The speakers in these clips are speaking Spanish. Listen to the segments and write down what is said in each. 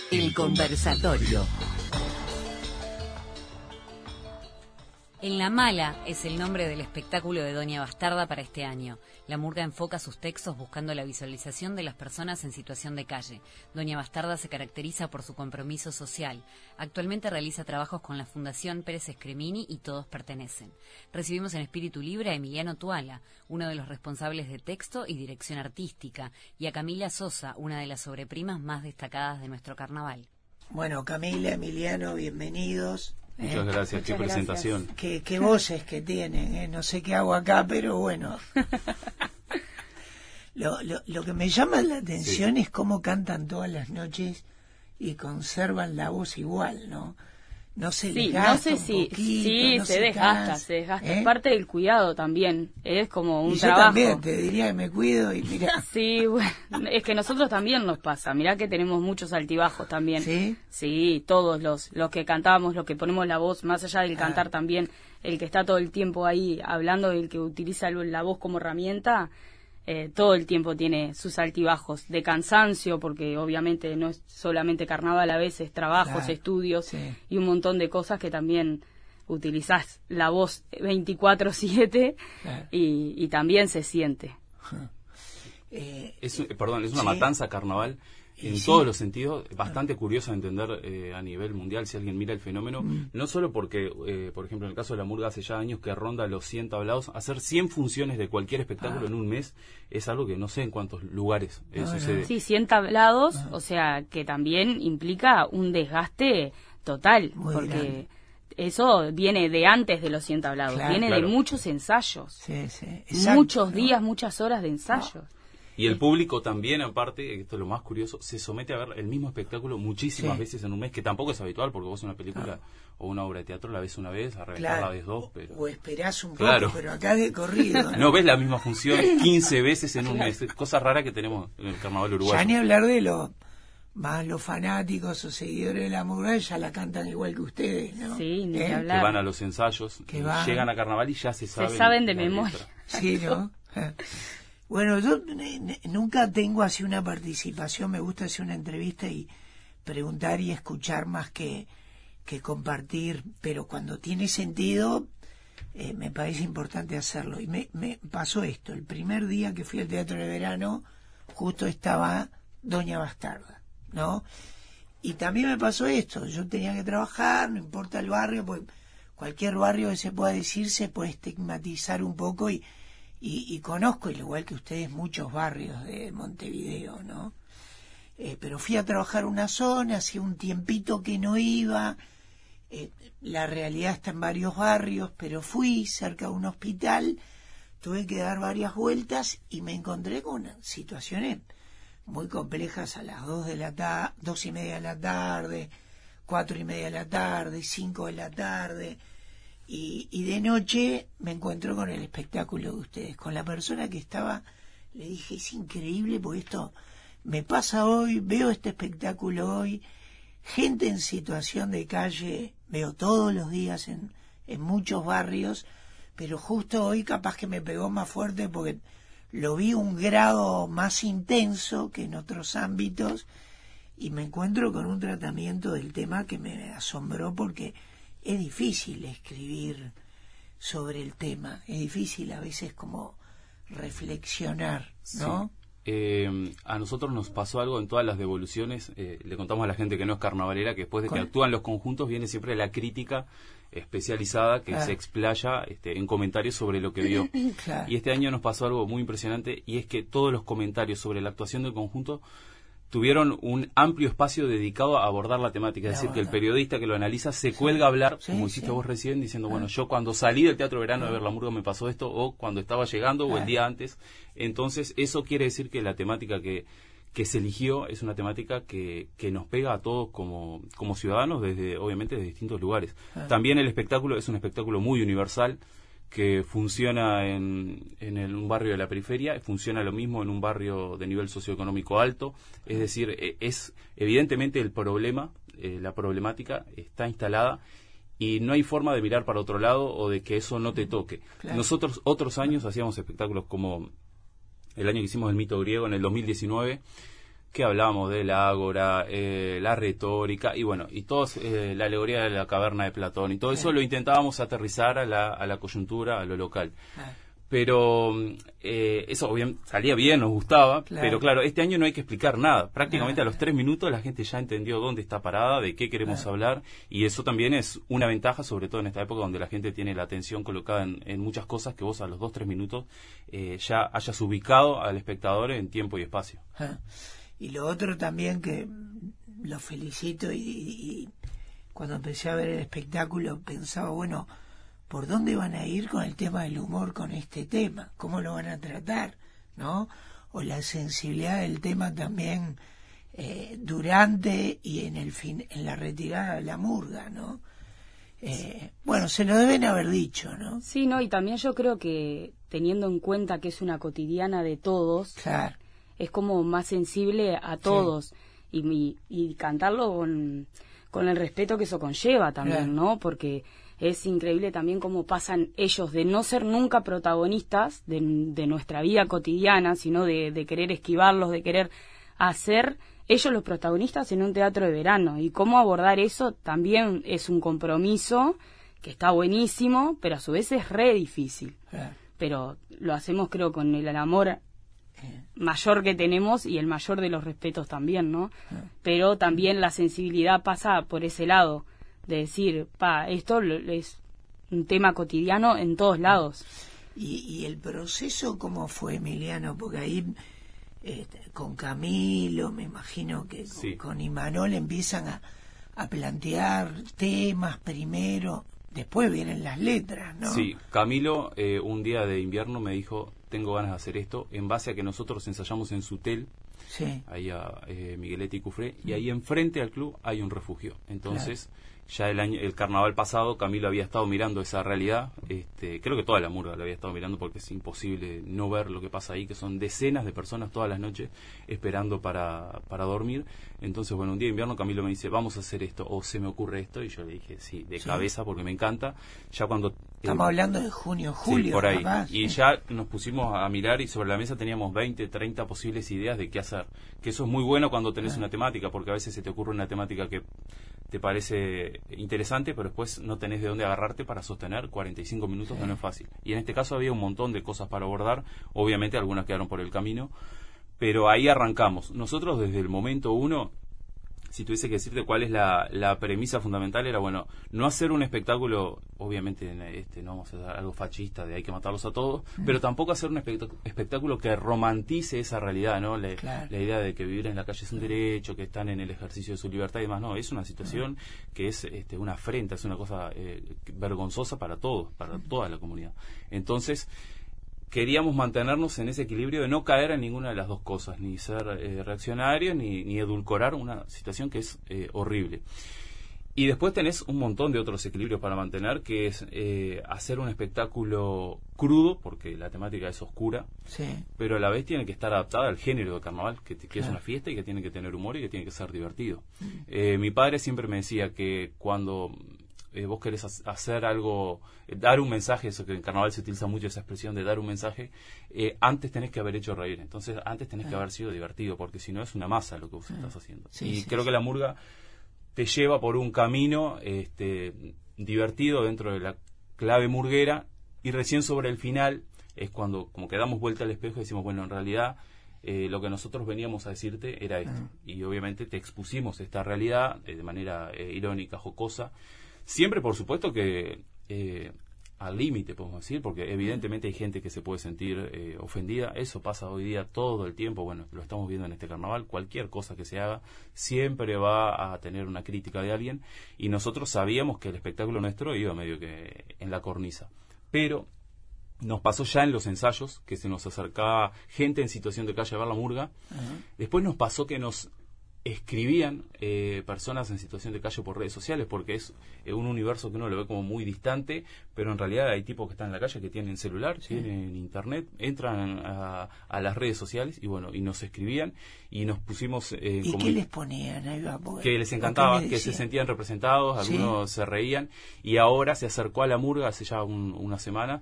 El conversatorio. En la Mala es el nombre del espectáculo de Doña Bastarda para este año. La murga enfoca sus textos buscando la visualización de las personas en situación de calle. Doña Bastarda se caracteriza por su compromiso social. Actualmente realiza trabajos con la Fundación Pérez Escremini y Todos Pertenecen. Recibimos en espíritu libre a Emiliano Tuala, uno de los responsables de texto y dirección artística, y a Camila Sosa, una de las sobreprimas más destacadas de nuestro carnaval. Bueno, Camila, Emiliano, bienvenidos. Muchas gracias, qué presentación. Qué voces que tienen, no sé qué hago acá, pero bueno. Lo que me llama la atención es cómo cantan todas las noches y conservan la voz igual, ¿no? No se desgasta no sé si, poquito, sí, no se desgasta. Es parte del cuidado también, es como un trabajo. Yo también te diría que me cuido y mirá. Sí, bueno, es que nosotros también nos pasa, mirá que tenemos muchos altibajos también. ¿Sí? Sí, todos los que cantamos, los que ponemos la voz, más allá del cantar también, el que está todo el tiempo ahí hablando, el que utiliza la voz como herramienta, todo el tiempo tiene sus altibajos de cansancio, porque obviamente no es solamente carnaval, a veces trabajos, estudios y un montón de cosas que también utilizás la voz 24/7 y también se siente. Es una matanza carnaval en todos los sentidos, bastante curioso de entender a nivel mundial si alguien mira el fenómeno, no solo porque, por ejemplo, en el caso de la murga hace ya años que ronda los 100 tablados, hacer 100 funciones de cualquier espectáculo en un mes es algo que no sé en cuántos lugares sucede. Sí, 100 tablados, o sea, que también implica un desgaste total, muy porque grande. Eso viene de antes de los 100 tablados, viene de muchos ensayos, muchos días, muchas horas de ensayos. Y el público también, aparte, esto es lo más curioso, se somete a ver el mismo espectáculo muchísimas veces en un mes, que tampoco es habitual, porque vos una película o una obra de teatro la ves una vez, a reventar la ves dos, pero... O esperás un poco, pero acá de corrido. No ves la misma función 15 veces en un mes, cosa rara que tenemos en el carnaval uruguayo. Ya ni hablar de los fanáticos o seguidores de la murga, ya la cantan igual que ustedes, ¿no? Sí, ni hablar. Que van a los ensayos, llegan a carnaval y ya se saben de memoria. Sí, ¿no? Bueno, yo nunca tengo así una participación, me gusta hacer una entrevista y preguntar y escuchar más que compartir, pero cuando tiene sentido me parece importante hacerlo. Y me pasó esto, el primer día que fui al Teatro de Verano, justo estaba Doña Bastarda, ¿no? Y también me pasó esto, yo tenía que trabajar, no importa el barrio, pues cualquier barrio que se pueda decir se puede estigmatizar un poco y conozco, al igual que ustedes, muchos barrios de Montevideo, ¿no? Pero fui a trabajar una zona, hacía un tiempito que no iba, la realidad está en varios barrios, pero fui cerca de un hospital, tuve que dar varias vueltas y me encontré con situaciones muy complejas a las 2:30 de la tarde, 4:30 de la tarde, 5 de la tarde... Y de noche me encuentro con el espectáculo de ustedes, con la persona que estaba, le dije, es increíble porque esto me pasa hoy, veo este espectáculo hoy, gente en situación de calle, veo todos los días en muchos barrios, pero justo hoy capaz que me pegó más fuerte porque lo vi un grado más intenso que en otros ámbitos y me encuentro con un tratamiento del tema que me asombró porque es difícil escribir sobre el tema, es difícil a veces como reflexionar, ¿no? Sí. A nosotros nos pasó algo en todas las devoluciones, le contamos a la gente que no es carnavalera que después de que actúan los conjuntos viene siempre la crítica especializada que se explaya en comentarios sobre lo que vio. Y este año nos pasó algo muy impresionante y es que todos los comentarios sobre la actuación del conjunto tuvieron un amplio espacio dedicado a abordar la temática, es decir, que el periodista que lo analiza se cuelga a hablar, como hiciste vos recién, diciendo, bueno, yo cuando salí del Teatro Verano de ver la murga me pasó esto, o cuando estaba llegando, o el día antes. Entonces, eso quiere decir que la temática que se eligió es una temática que nos pega a todos como ciudadanos, obviamente de distintos lugares. También el espectáculo es un espectáculo muy universal, que funciona en un barrio de la periferia, funciona lo mismo en un barrio de nivel socioeconómico alto, es decir, es evidentemente el problema, la problemática está instalada y no hay forma de mirar para otro lado o de que eso no te toque. Nosotros otros años hacíamos espectáculos como el año que hicimos el mito griego en el 2019, que hablamos del ágora, la retórica y bueno, y todos la alegoría de la caverna de Platón y todo eso lo intentábamos aterrizar a la coyuntura, a lo local. Pero eso obviamente salía bien, nos gustaba, pero claro, este año no hay que explicar nada. Prácticamente a los 3 minutos la gente ya entendió dónde está parada, de qué queremos hablar, y eso también es una ventaja, sobre todo en esta época donde la gente tiene la atención colocada en muchas cosas, que vos a los 2-3 minutos ya hayas ubicado al espectador en tiempo y espacio. Y lo otro también que lo felicito y cuando empecé a ver el espectáculo pensaba, bueno, ¿por dónde van a ir con el tema del humor con este tema? ¿Cómo lo van a tratar? ¿No? O la sensibilidad del tema también durante y en la retirada de la murga, ¿no? Bueno, se lo deben haber dicho, ¿no? Sí, no, y también yo creo que teniendo en cuenta que es una cotidiana de todos, claro, es como más sensible a todos y cantarlo con el respeto que eso conlleva también, ¿no? Porque es increíble también cómo pasan ellos de no ser nunca protagonistas de nuestra vida cotidiana, sino de querer esquivarlos, de querer hacer ellos los protagonistas en un teatro de verano. Y cómo abordar eso también es un compromiso que está buenísimo, pero a su vez es re difícil. Pero lo hacemos, creo, con el amor mayor que tenemos y el mayor de los respetos también, ¿no? Pero también la sensibilidad pasa por ese lado, de decir, esto es un tema cotidiano en todos lados. ¿Y el proceso cómo fue, Emiliano? Porque ahí con Camilo, me imagino que con Imanol empiezan a plantear temas primero, después vienen las letras, ¿no? Sí, Camilo un día de invierno me dijo, tengo ganas de hacer esto, en base a que nosotros ensayamos en Sutel, ahí a Migueletti y Cufré, y ahí enfrente al club hay un refugio. Entonces, ya el carnaval pasado, Camilo había estado mirando esa realidad, creo que toda la murga la había estado mirando porque es imposible no ver lo que pasa ahí, que son decenas de personas todas las noches esperando para dormir. Entonces, bueno, un día de invierno Camilo me dice, vamos a hacer esto, o se me ocurre esto, y yo le dije, sí, de cabeza, porque me encanta. Ya cuando... Estamos hablando de junio, julio. Sí, por ahí. Capaz, y ya nos pusimos a mirar y sobre la mesa teníamos 20, 30 posibles ideas de qué hacer. Que eso es muy bueno cuando tenés una temática, porque a veces se te ocurre una temática que te parece interesante, pero después no tenés de dónde agarrarte para sostener 45 minutos, que no es fácil. Y en este caso había un montón de cosas para abordar, obviamente algunas quedaron por el camino, pero ahí arrancamos. Nosotros desde el momento uno, si tuviese que decirte cuál es la premisa fundamental, era, bueno, no hacer un espectáculo, obviamente no vamos a hacer algo fascista de hay que matarlos a todos, pero tampoco hacer un espectáculo que romantice esa realidad, ¿no? La idea de que vivir en la calle es un derecho, que están en el ejercicio de su libertad y demás, no, es una situación que es una afrenta, es una cosa vergonzosa para todos, para toda la comunidad. Entonces, queríamos mantenernos en ese equilibrio de no caer en ninguna de las dos cosas, ni ser reaccionarios, ni edulcorar una situación que es horrible. Y después tenés un montón de otros equilibrios para mantener, que es hacer un espectáculo crudo, porque la temática es oscura, pero a la vez tiene que estar adaptada al género de carnaval, que es una fiesta y que tiene que tener humor y que tiene que ser divertido. Mi padre siempre me decía que cuando... vos querés hacer algo, dar un mensaje, eso que en carnaval se utiliza mucho esa expresión de dar un mensaje, antes tenés que haber hecho reír, entonces antes tenés que haber sido divertido, porque si no es una masa lo que vos estás haciendo. Creo que la murga te lleva por un camino divertido dentro de la clave murguera, y recién sobre el final es cuando como que damos vuelta al espejo y decimos, bueno, en realidad lo que nosotros veníamos a decirte era esto, y obviamente te expusimos esta realidad de manera irónica, jocosa, siempre, por supuesto, que al límite, podemos decir, porque evidentemente hay gente que se puede sentir ofendida. Eso pasa hoy día todo el tiempo. Bueno, lo estamos viendo en este carnaval. Cualquier cosa que se haga siempre va a tener una crítica de alguien. Y nosotros sabíamos que el espectáculo nuestro iba medio que en la cornisa. Pero nos pasó ya en los ensayos, que se nos acercaba gente en situación de calle a ver la murga. Después nos pasó que nos escribían personas en situación de calle por redes sociales, porque es un universo que uno lo ve como muy distante, pero en realidad hay tipos que están en la calle que tienen celular, tienen internet, entran a las redes sociales y bueno, y nos escribían y nos pusimos ¿Y qué les ponían? Que les encantaba, que se sentían representados, algunos se reían, y ahora se acercó a la murga hace ya una semana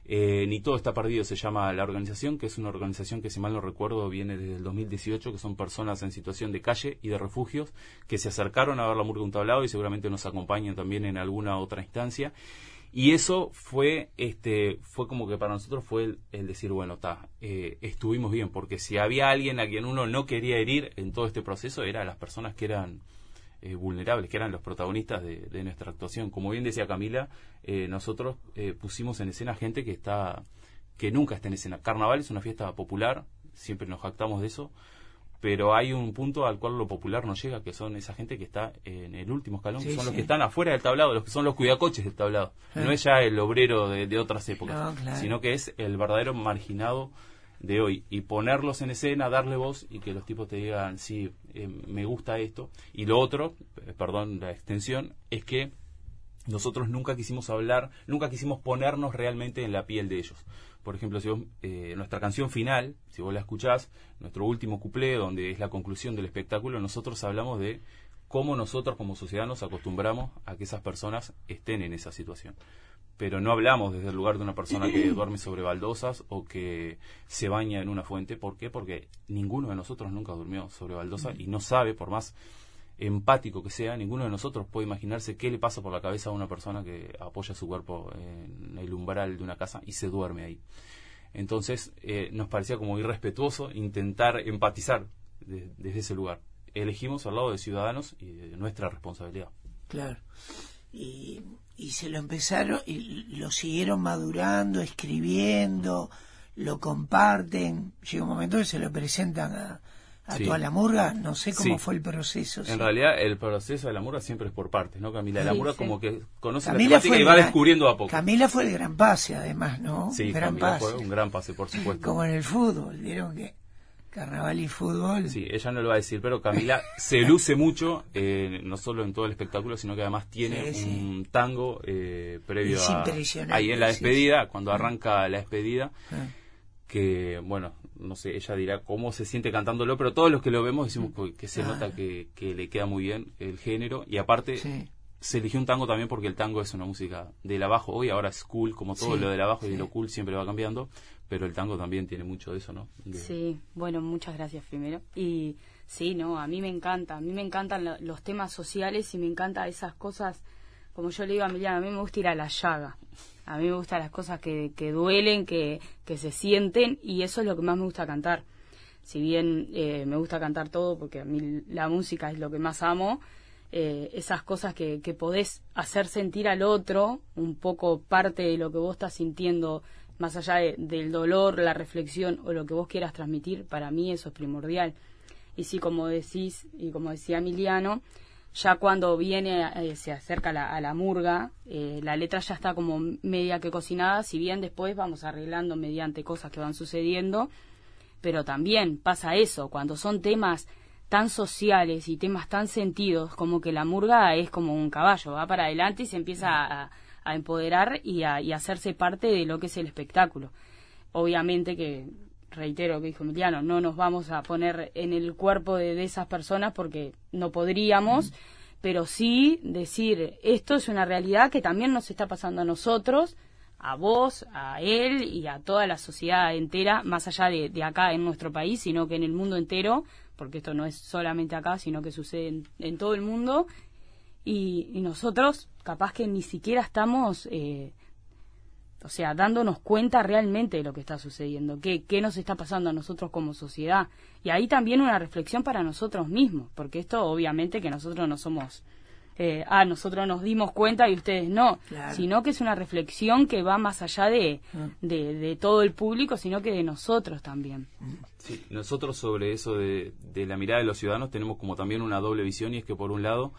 Ni todo está perdido, se llama la organización, que es una organización que, si mal no recuerdo, viene desde el 2018, que son personas en situación de calle y de refugios que se acercaron a ver la murga de un tablado y seguramente nos acompañan también en alguna otra instancia. Y eso fue como que para nosotros fue el decir, bueno, estuvimos bien, porque si había alguien a quien uno no quería herir en todo este proceso, eran las personas que eran vulnerables, que eran los protagonistas de nuestra actuación. Como bien decía Camila, nosotros pusimos en escena gente que nunca está en escena. Carnaval es una fiesta popular, siempre nos jactamos de eso, pero hay un punto al cual lo popular no llega, que son esa gente que está en el último escalón, que son los que están afuera del tablado, los que son los cuidacoches del tablado. No es ya el obrero de otras épocas, sino que es el verdadero marginado de hoy, y ponerlos en escena, darle voz y que los tipos te digan, sí, me gusta esto. Y lo otro, perdón la extensión, es que nosotros nunca quisimos ponernos realmente en la piel de ellos. Por ejemplo, si vos, nuestra canción final, si vos la escuchás, nuestro último cuplé, donde es la conclusión del espectáculo, nosotros hablamos de cómo nosotros como sociedad nos acostumbramos a que esas personas estén en esa situación. Pero no hablamos desde el lugar de una persona que duerme sobre baldosas o que se baña en una fuente. ¿Por qué? Porque ninguno de nosotros nunca durmió sobre baldosas y no sabe, por más empático que sea, ninguno de nosotros puede imaginarse qué le pasa por la cabeza a una persona que apoya su cuerpo en el umbral de una casa y se duerme ahí. Entonces nos parecía como irrespetuoso intentar empatizar desde ese lugar. Elegimos al lado de ciudadanos y de nuestra responsabilidad. Claro. Y se lo empezaron y lo siguieron madurando, escribiendo, lo comparten. Llega un momento que se lo presentan a toda la murga. No sé cómo fue el proceso. En realidad el proceso de la murga siempre es por partes, ¿no, Camila? La murga como que conoce la temática y va descubriendo a poco. Camila fue el gran pase, además, ¿no? Sí, Camila fue un gran pase, por supuesto. Como en el fútbol, vieron que carnaval y fútbol. Sí, ella no lo va a decir, pero Camila se luce mucho, no solo en todo el espectáculo, sino que además tiene un tango previo ahí en la despedida, cuando arranca la despedida, que, bueno, no sé, ella dirá cómo se siente cantándolo, pero todos los que lo vemos decimos que se nota que le queda muy bien el género, y aparte se eligió un tango también porque el tango es una música del abajo. Hoy ahora es cool, como todo lo del abajo y de lo cool siempre va cambiando, pero el tango también tiene mucho de eso, ¿no? Sí, bueno, muchas gracias primero. Y sí, no, a mí me encantan los temas sociales y me encantan esas cosas, como yo le digo a Emiliano, a mí me gusta ir a la llaga. A mí me gustan las cosas que duelen, que se sienten, y eso es lo que más me gusta cantar. Si bien me gusta cantar todo, porque a mí la música es lo que más amo, esas cosas que podés hacer sentir al otro un poco parte de lo que vos estás sintiendo, más allá del dolor, la reflexión o lo que vos quieras transmitir, para mí eso es primordial. Y sí, como decís, y como decía Emiliano, ya cuando se acerca a la murga, la letra ya está como media que cocinada, si bien después vamos arreglando mediante cosas que van sucediendo, pero también pasa eso, cuando son temas tan sociales y temas tan sentidos, como que la murga es como un caballo, va para adelante y se empieza a empoderar y a hacerse parte de lo que es el espectáculo. Obviamente que, reitero lo que dijo Emiliano, no nos vamos a poner en el cuerpo de esas personas porque no podríamos, pero sí decir, esto es una realidad que también nos está pasando a nosotros, a vos, a él y a toda la sociedad entera, más allá de acá en nuestro país, sino que en el mundo entero, porque esto no es solamente acá, sino que sucede en todo el mundo, y nosotros capaz que ni siquiera estamos dándonos cuenta realmente de lo que está sucediendo, qué nos está pasando a nosotros como sociedad. Y ahí también una reflexión para nosotros mismos, porque esto obviamente que nosotros no somos, nosotros nos dimos cuenta y ustedes no, sino que es una reflexión que va más allá de todo el público, sino que de nosotros también. Sí, nosotros sobre eso de la mirada de los ciudadanos tenemos como también una doble visión, y es que por un lado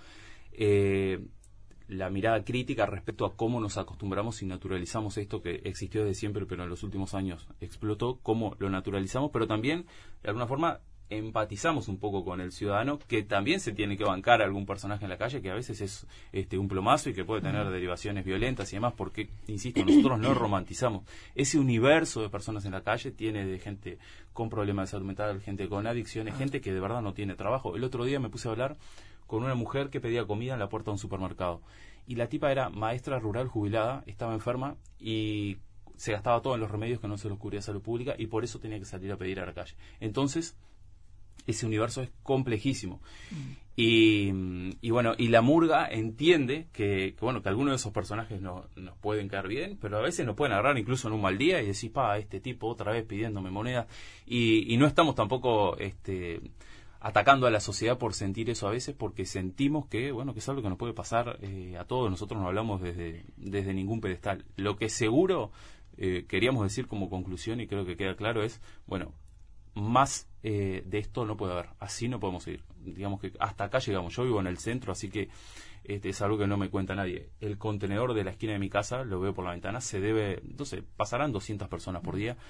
la mirada crítica respecto a cómo nos acostumbramos y naturalizamos esto que existió desde siempre, pero en los últimos años explotó, cómo lo naturalizamos, pero también, de alguna forma, empatizamos un poco con el ciudadano, que también se tiene que bancar a algún personaje en la calle, que a veces es un plomazo y que puede tener derivaciones violentas y demás, porque, insisto, nosotros no romantizamos. Ese universo de personas en la calle tiene de gente con problemas de salud mental, gente con adicciones, gente que de verdad no tiene trabajo. El otro día me puse a hablar con una mujer que pedía comida en la puerta de un supermercado, y la tipa era maestra rural jubilada, estaba enferma, y se gastaba todo en los remedios que no se los cubría Salud Pública y por eso tenía que salir a pedir a la calle. Entonces, ese universo es complejísimo. Y bueno, y la murga entiende que algunos de esos personajes nos pueden caer bien, pero a veces nos pueden agarrar incluso en un mal día y decir, este tipo otra vez pidiéndome monedas. Y no estamos tampoco atacando a la sociedad por sentir eso a veces, porque sentimos que es algo que nos puede pasar a todos. Nosotros no hablamos desde ningún pedestal. Lo que seguro queríamos decir como conclusión, y creo que queda claro, es, más de esto no puede haber, así no podemos seguir. Digamos que hasta acá llegamos. Yo vivo en el centro, así que es algo que no me cuenta nadie. El contenedor de la esquina de mi casa, lo veo por la ventana, pasarán 200 personas por día.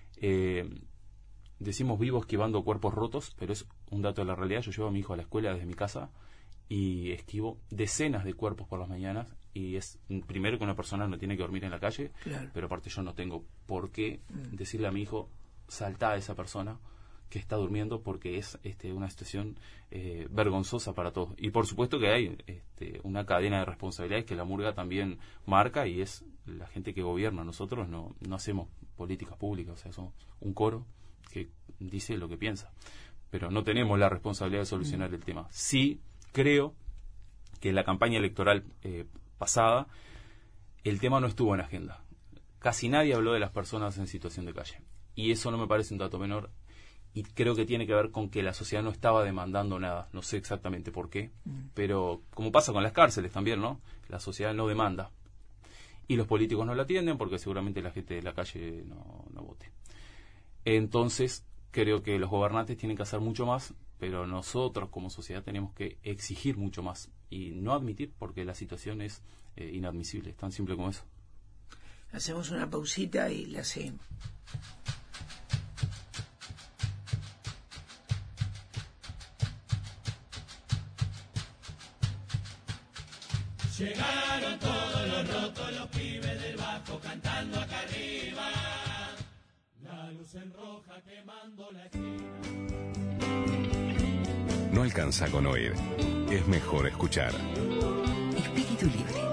Decimos vivo esquivando cuerpos rotos, pero es un dato de la realidad. Yo llevo a mi hijo a la escuela desde mi casa y esquivo decenas de cuerpos por las mañanas, y es primero que una persona no tiene que dormir en la calle, claro, pero aparte yo no tengo por qué decirle a mi hijo, saltá a esa persona que está durmiendo, porque es una situación vergonzosa para todos. Y por supuesto que hay una cadena de responsabilidades que la murga también marca, y es la gente que gobierna. Nosotros no hacemos políticas públicas, o sea, somos un coro que dice lo que piensa, pero no tenemos la responsabilidad de solucionar el tema. Sí creo que en la campaña electoral pasada el tema no estuvo en agenda. Casi nadie habló de las personas en situación de calle, y eso no me parece un dato menor, y creo que tiene que ver con que la sociedad no estaba demandando nada. No sé exactamente por qué, pero como pasa con las cárceles también, ¿no? La sociedad no demanda y los políticos no la atienden porque seguramente la gente de la calle no vote. Entonces creo que los gobernantes tienen que hacer mucho más, pero nosotros como sociedad tenemos que exigir mucho más y no admitir, porque la situación es inadmisible. Es tan simple como eso. Hacemos una pausita y la seguimos. Llegaron todos los rotos, los pibes del bajo cantando acá arriba. La luz en roja quemando la esquina. No alcanza con oír, es mejor escuchar. Espíritu Libre.